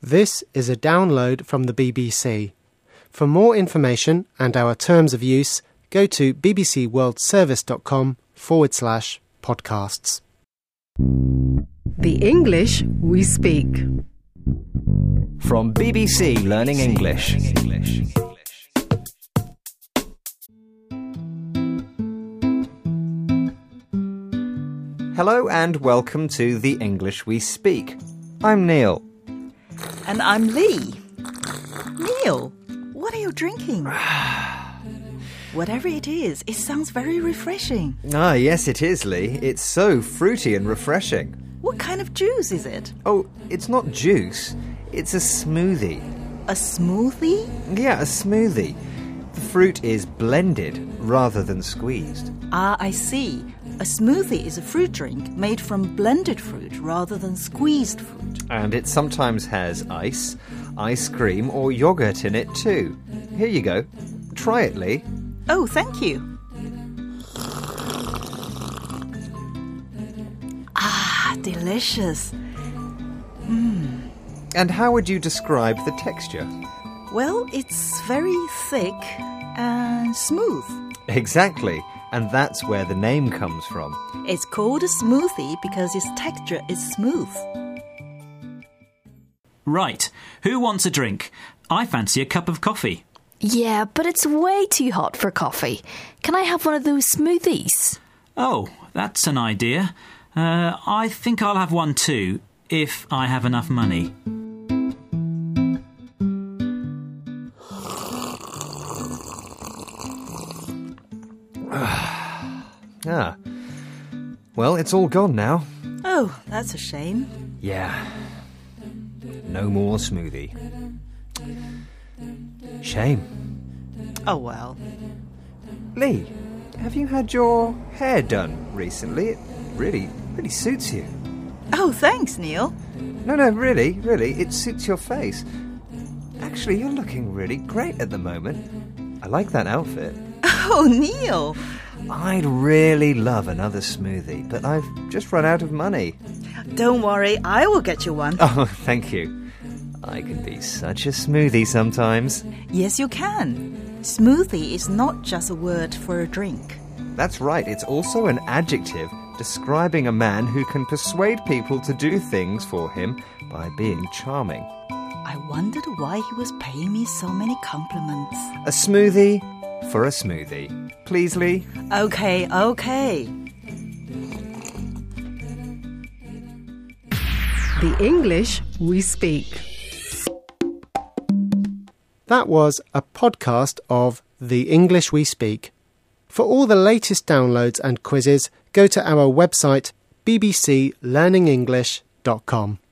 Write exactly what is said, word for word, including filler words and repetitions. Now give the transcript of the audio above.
This is a download from the B B C. For more information and our terms of use, go to bbcworldservice.com forward slash podcasts. The English we speak. From B B C Learning English. Hello and welcome to The English We Speak. I'm Neil. And I'm Lee. Neil, what are you drinking? Whatever it is, it sounds very refreshing. Ah, yes it is, Lee. It's so fruity and refreshing. What kind of juice is it? Oh, it's not juice. It's a smoothie. A smoothie? Yeah, a smoothie. The fruit is blended rather than squeezed. Ah, I see. A smoothie is a fruit drink made from blended fruit rather than squeezed fruit. And it sometimes has ice, ice cream or yogurt in it too. Here you go. Try it, Lee. Oh, thank you. Ah, delicious. Mm. And how would you describe the texture? Well, it's very thick and smooth. Exactly. And that's where the name comes from. It's called a smoothie because its texture is smooth. Right. Who wants a drink? I fancy a cup of coffee. Yeah, but it's way too hot for coffee. Can I have one of those smoothies? Oh, that's an idea. Uh, I think I'll have one too, if I have enough money. Ah. Well, it's all gone now. Oh, that's a shame. Yeah. No more smoothie. Shame. Oh, well. Lee, have you had your hair done recently? It really, really suits you. Oh, thanks, Neil. No, no, really, really, it suits your face. Actually, you're looking really great at the moment. I like that outfit. Oh, Neil. I'd really love another smoothie, but I've just run out of money. Don't worry, I will get you one. Oh, thank you. I can be such a smoothie sometimes. Yes, you can. Smoothie is not just a word for a drink. That's right, it's also an adjective describing a man who can persuade people to do things for him by being charming. I wondered why he was paying me so many compliments. A smoothie for a smoothie. Please, Lee? Okay, okay. The English we speak. That was a podcast of The English We Speak. For all the latest downloads and quizzes, go to our website b b c learning english dot com.